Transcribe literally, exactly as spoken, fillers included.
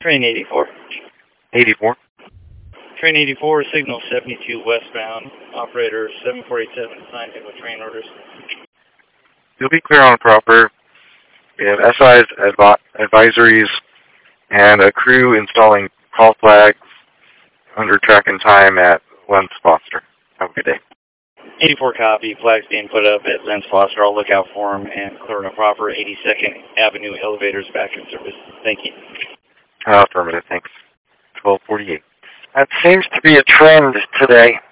Train eighty-four. eighty-four. Train eighty-four, signal seventy-two westbound. Operator seven four eight seven assigned him with train orders. You'll be clear on proper. We have S I's advi advisories and a crew installing call flags under track and time at Lens Foster. Have a good day. eighty-four copy. Flags being put up at Lens Foster. I'll look out for him and clear on proper. eighty-second Avenue elevators back in service. Thank you. Uh, affirmative, thanks. twelve forty-eight. That seems to be a trend today.